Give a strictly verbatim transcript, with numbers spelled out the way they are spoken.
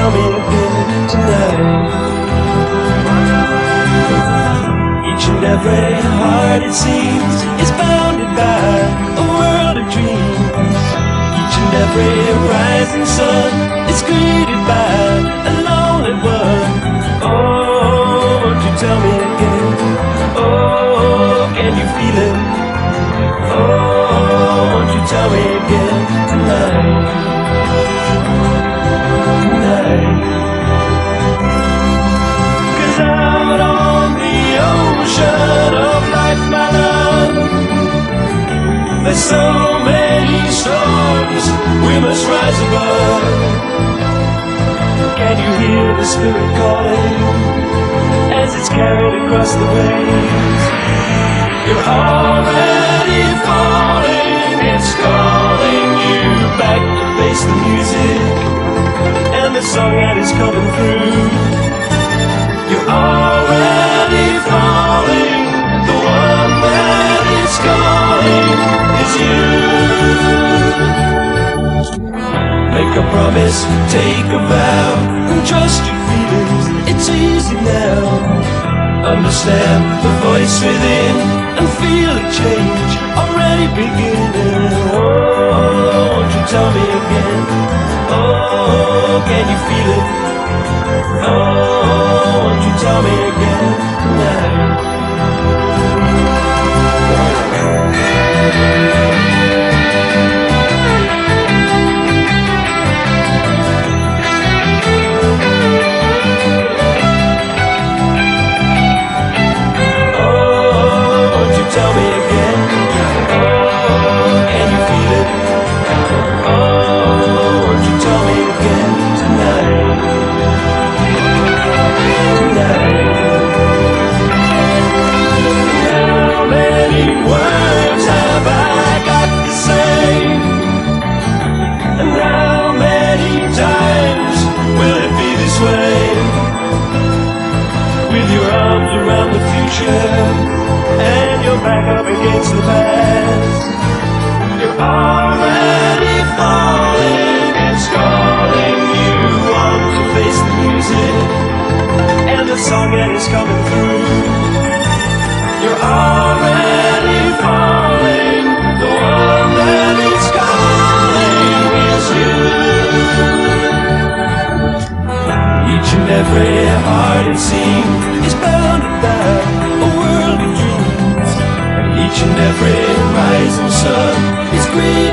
tell me again tonight? Each and every heart, it seems, is bounded by a world of dreams. Each and every rising sun is greeted by a lonely one. Oh, won't you tell me again? Oh, can you feel it? Oh, won't you tell me again tonight? Tonight. 'Cause out on the ocean of life, my love, there's so many storms we must rise above. Can you hear the spirit calling as it's carried across the waves? You're already falling, it's calling you back to face the music and the song that is coming through. You're already falling, the one that is calling is you. Make a promise, take a vow, and trust your feelings, it's easy now. Understand the voice within and feel a change already beginning. Oh, won't you tell me again? Oh, can you feel it? Oh, won't you tell me again tonight? Tell me again, oh, can you feel it? Oh, won't you tell me again tonight? Tonight. How many words have I got to say? And how many times will it be this way? With your arms around the future and you're back up against the past. You're already falling, it's calling you on to face the music and the song that is coming through. You're already falling, the one that is calling is you. Each and every heart, it seems, is bounded by a world of dreams. Each and every rising sun is green.